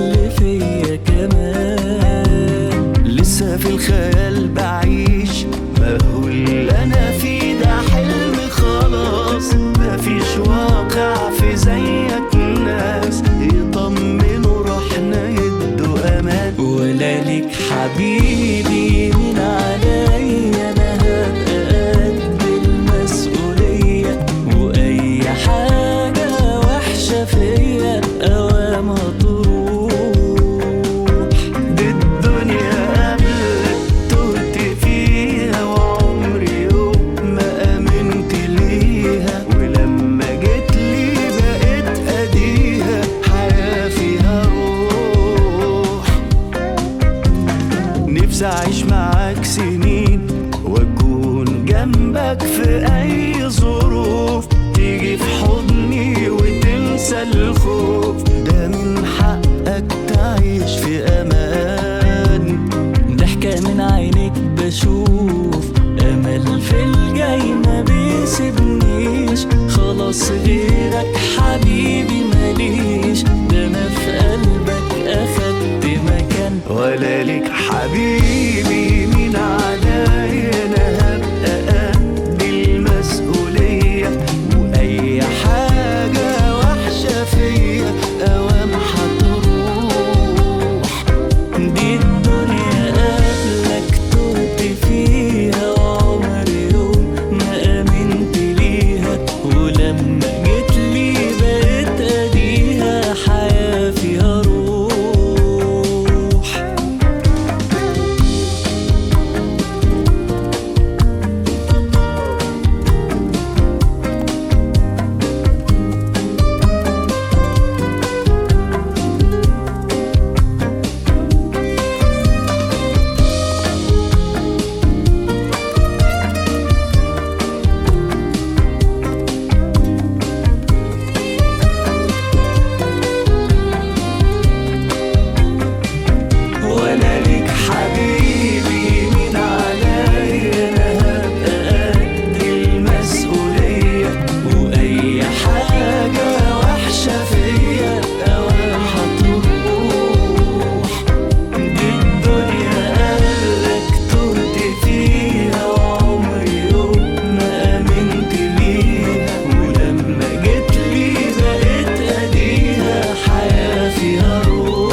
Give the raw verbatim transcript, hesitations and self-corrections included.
اللي فيا كمان. لسه في الخيال بعيش، بقول انا في ده حلم خلاص، مفيش واقع في زيك ناس يطمنوا روحنا يدوا امان. ولا ليك حبيبي من عليا، انا هبقى قد المسؤولية، واي حاجة وحشة فيا اوام هتروح. دي الدنيا قبلك تهت فيها، وعمري يوم ما امنت ليها، ولما جيت لي بقيت اديها، حياة فيها روح. نفسي اعيش معاك سنين، واكون جنبك في اي ظروف، تيجي في حضني وتنسى الخوف، ده من حقك تعيش في امان. ضحكة من عينيك بشوف امل في الجاي ما بيسيبنيش، خلاص غيرك حبيبي ماليش، ده انا في قلبك اخدت مكان. ولا ليك حبيبي من عليا، انا هبقى قد المسؤولية، واي حاجة وحشة فيا اوام هتروح. دي الدنيا قبلك تهت فيها، وعمري يوم ما امنت ليها، ولما جيت لي بقيت اديها، حياة فيها روح. ولا ليك حبيبي من عليا، انا هبقى قد المسؤولية، واي حاجة وحشة فيا اوام هتروح. دي الدنيا قبلك تهت فيها، وعمري يوم ما امنت ليها، ولما جيت لي بقيت اديها، حياة فيها روح.